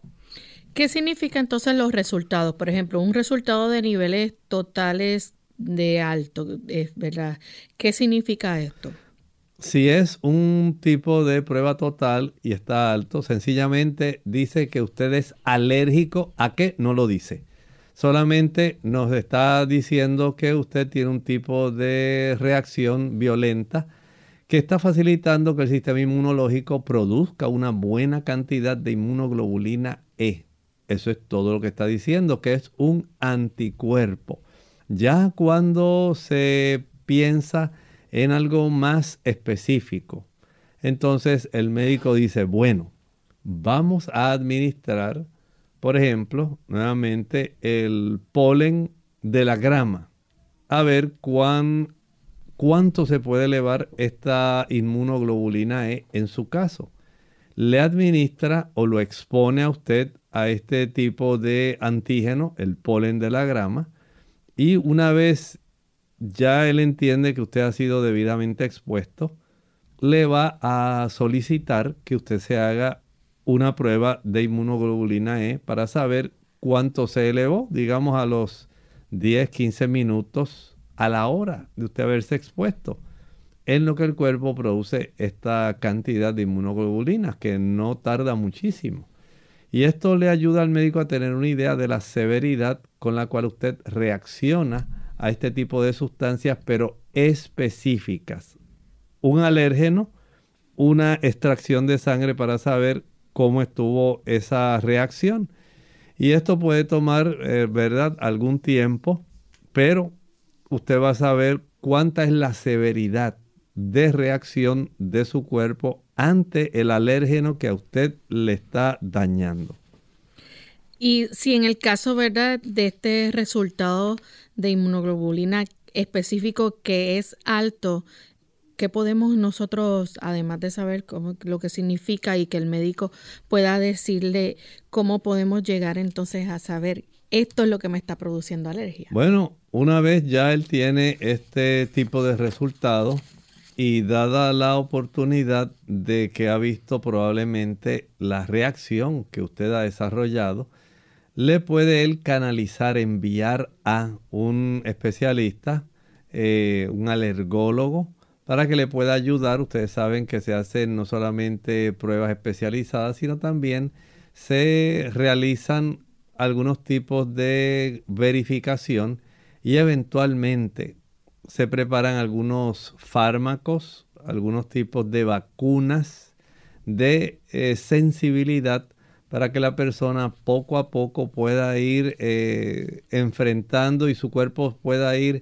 ¿Qué significa entonces los resultados? Por ejemplo, un resultado de niveles totales de alto, ¿verdad? ¿Qué significa esto? Si es un tipo de prueba total y está alto, sencillamente dice que usted es alérgico a qué, no lo dice. Solamente nos está diciendo que usted tiene un tipo de reacción violenta que está facilitando que el sistema inmunológico produzca una buena cantidad de inmunoglobulina E. Eso es todo lo que está diciendo, que es un anticuerpo. Ya cuando se piensa en algo más específico, entonces el médico dice, bueno, vamos a administrar, por ejemplo, nuevamente el polen de la grama, a ver cuán, cuánto se puede elevar esta inmunoglobulina E en su caso. Le administra o lo expone a usted a este tipo de antígeno, el polen de la grama, y una vez ya él entiende que usted ha sido debidamente expuesto, le va a solicitar que usted se haga una prueba de inmunoglobulina E para saber cuánto se elevó, digamos a los diez, quince minutos a la hora de usted haberse expuesto, en lo que el cuerpo produce esta cantidad de inmunoglobulinas, que no tarda muchísimo. Y esto le ayuda al médico a tener una idea de la severidad con la cual usted reacciona a este tipo de sustancias, pero específicas. Un alérgeno, una extracción de sangre para saber cómo estuvo esa reacción. Y esto puede tomar, eh, ¿verdad?, algún tiempo, pero usted va a saber cuánta es la severidad de reacción de su cuerpo ante el alérgeno que a usted le está dañando. Y si en el caso, ¿verdad?, de este resultado de inmunoglobulina específico que es alto, ¿qué podemos nosotros, además de saber cómo, lo que significa y que el médico pueda decirle cómo podemos llegar entonces a saber esto es lo que me está produciendo alergia? Bueno, una vez ya él tiene este tipo de resultado y dada la oportunidad de que ha visto probablemente la reacción que usted ha desarrollado, le puede él canalizar, enviar a un especialista, eh, un alergólogo, para que le pueda ayudar. Ustedes saben que se hacen no solamente pruebas especializadas, sino también se realizan algunos tipos de verificación y eventualmente se preparan algunos fármacos, algunos tipos de vacunas de eh, sensibilidad para que la persona poco a poco pueda ir eh, enfrentando y su cuerpo pueda ir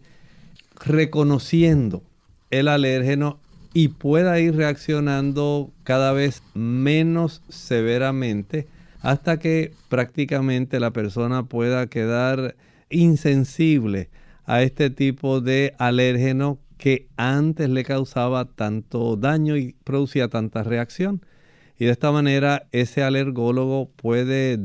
reconociendo el alérgeno y pueda ir reaccionando cada vez menos severamente hasta que prácticamente la persona pueda quedar insensible a este tipo de alérgeno que antes le causaba tanto daño y producía tanta reacción. Y de esta manera ese alergólogo puede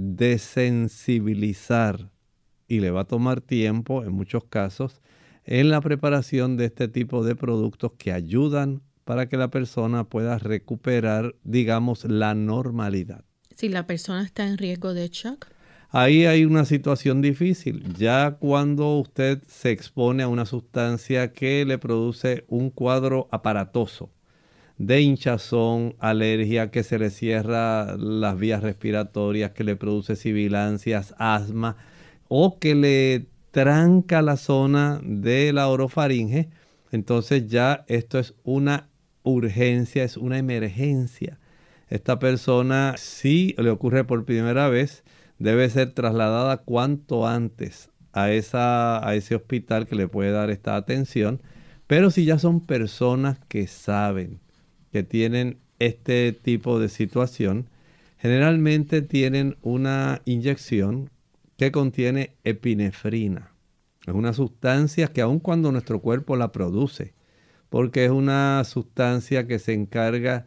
desensibilizar, y le va a tomar tiempo en muchos casos, en la preparación de este tipo de productos que ayudan para que la persona pueda recuperar, digamos, la normalidad. Si la persona está en riesgo de shock. Ahí hay una situación difícil. Ya cuando usted se expone a una sustancia que le produce un cuadro aparatoso de hinchazón, alergia, que se le cierra las vías respiratorias, que le produce sibilancias, asma, o que le tranca la zona de la orofaringe, entonces ya esto es una urgencia, es una emergencia. Esta persona, si le ocurre por primera vez, debe ser trasladada cuanto antes a, esa, a ese hospital que le puede dar esta atención. Pero si ya son personas que saben que tienen este tipo de situación, generalmente tienen una inyección que contiene epinefrina. Es una sustancia que aun cuando nuestro cuerpo la produce, porque es una sustancia que se encarga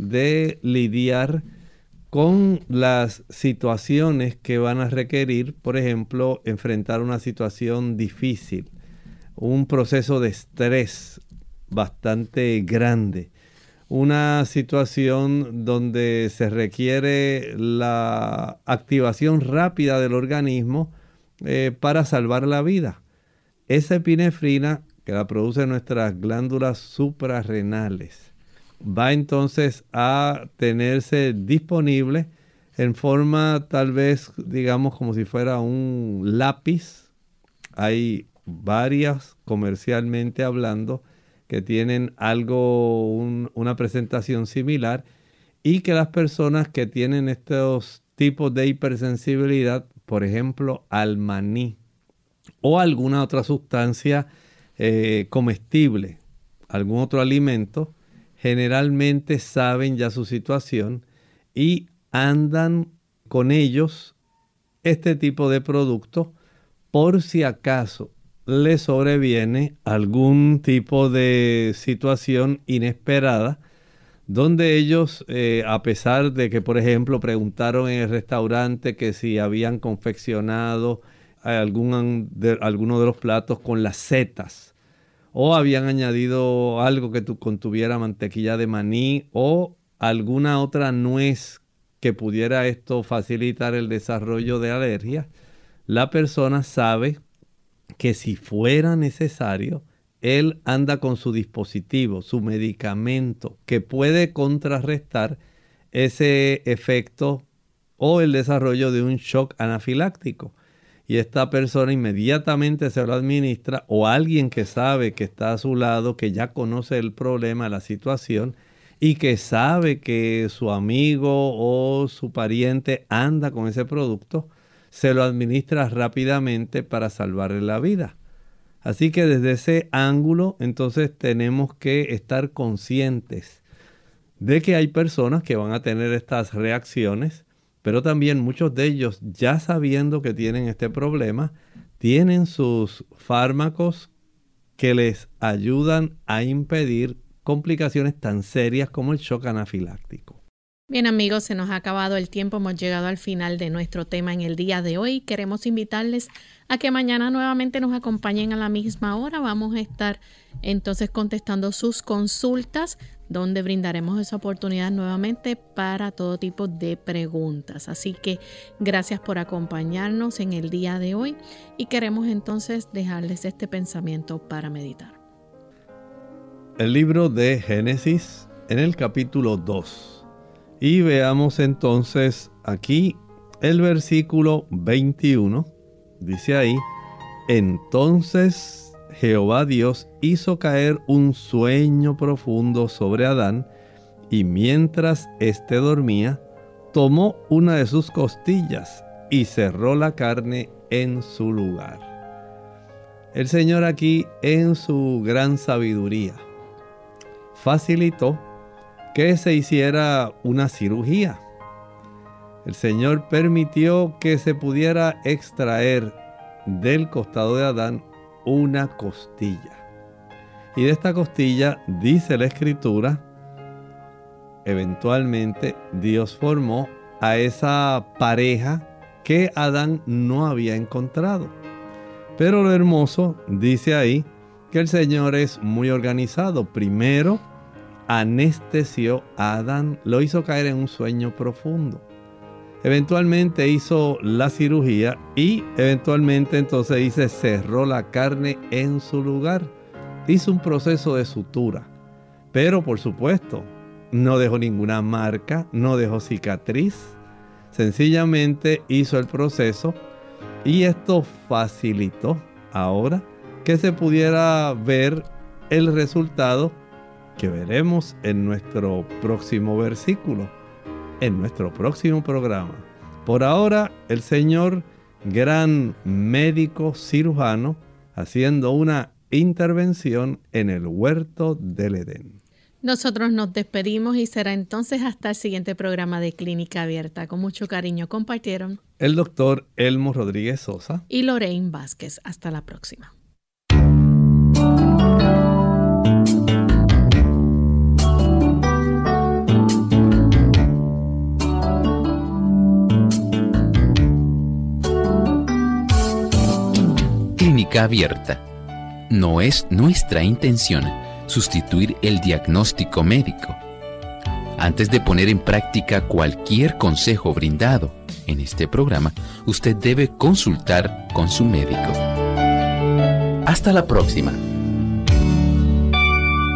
de lidiar con las situaciones que van a requerir, por ejemplo, enfrentar una situación difícil, un proceso de estrés bastante grande, una situación donde se requiere la activación rápida del organismo eh, para salvar la vida. Esa epinefrina, que la producen nuestras glándulas suprarrenales, va entonces a tenerse disponible en forma tal vez, digamos, como si fuera un lápiz. Hay varias comercialmente hablando que tienen algo, un, una presentación similar, y que las personas que tienen estos tipos de hipersensibilidad, por ejemplo, al maní o alguna otra sustancia eh, comestible, algún otro alimento, generalmente saben ya su situación y andan con ellos este tipo de producto por si acaso le sobreviene algún tipo de situación inesperada donde ellos, eh, a pesar de que, por ejemplo, preguntaron en el restaurante que si habían confeccionado algún de, alguno de los platos con las setas o habían añadido algo que tu, contuviera mantequilla de maní o alguna otra nuez que pudiera esto facilitar el desarrollo de alergias, la persona sabe que si fuera necesario, él anda con su dispositivo, su medicamento, que puede contrarrestar ese efecto o el desarrollo de un shock anafiláctico. Y esta persona inmediatamente se lo administra, o alguien que sabe que está a su lado, que ya conoce el problema, la situación, y que sabe que su amigo o su pariente anda con ese producto, se lo administra rápidamente para salvarle la vida. Así que desde ese ángulo, entonces tenemos que estar conscientes de que hay personas que van a tener estas reacciones, pero también muchos de ellos, ya sabiendo que tienen este problema, tienen sus fármacos que les ayudan a impedir complicaciones tan serias como el shock anafiláctico. Bien amigos, se nos ha acabado el tiempo, hemos llegado al final de nuestro tema en el día de hoy. Queremos invitarles a que mañana nuevamente nos acompañen a la misma hora. Vamos a estar entonces contestando sus consultas, donde brindaremos esa oportunidad nuevamente para todo tipo de preguntas. Así que gracias por acompañarnos en el día de hoy y queremos entonces dejarles este pensamiento para meditar. El libro de Génesis en el capítulo dos. Y veamos entonces aquí el versículo veintiuno. Dice ahí: entonces Jehová Dios hizo caer un sueño profundo sobre Adán, y mientras éste dormía, tomó una de sus costillas y cerró la carne en su lugar. El Señor aquí, en su gran sabiduría, facilitó que se hiciera una cirugía. El Señor permitió que se pudiera extraer del costado de Adán una costilla. Y de esta costilla, dice la Escritura, eventualmente Dios formó a esa pareja que Adán no había encontrado. Pero lo hermoso, dice ahí, que el Señor es muy organizado. Primero, anestesió a Adán, lo hizo caer en un sueño profundo. Eventualmente hizo la cirugía y eventualmente entonces dice cerró la carne en su lugar. Hizo un proceso de sutura, pero por supuesto no dejó ninguna marca, no dejó cicatriz. Sencillamente hizo el proceso y esto facilitó ahora que se pudiera ver el resultado que veremos en nuestro próximo versículo, en nuestro próximo programa. Por ahora, el Señor, gran médico cirujano, haciendo una intervención en el huerto del Edén. Nosotros nos despedimos y será entonces hasta el siguiente programa de Clínica Abierta. Con mucho cariño compartieron el doctor Elmo Rodríguez Sosa y Lorraine Vázquez. Hasta la próxima. Clínica Abierta. No es nuestra intención sustituir el diagnóstico médico. Antes de poner en práctica cualquier consejo brindado en este programa, usted debe consultar con su médico. Hasta la próxima.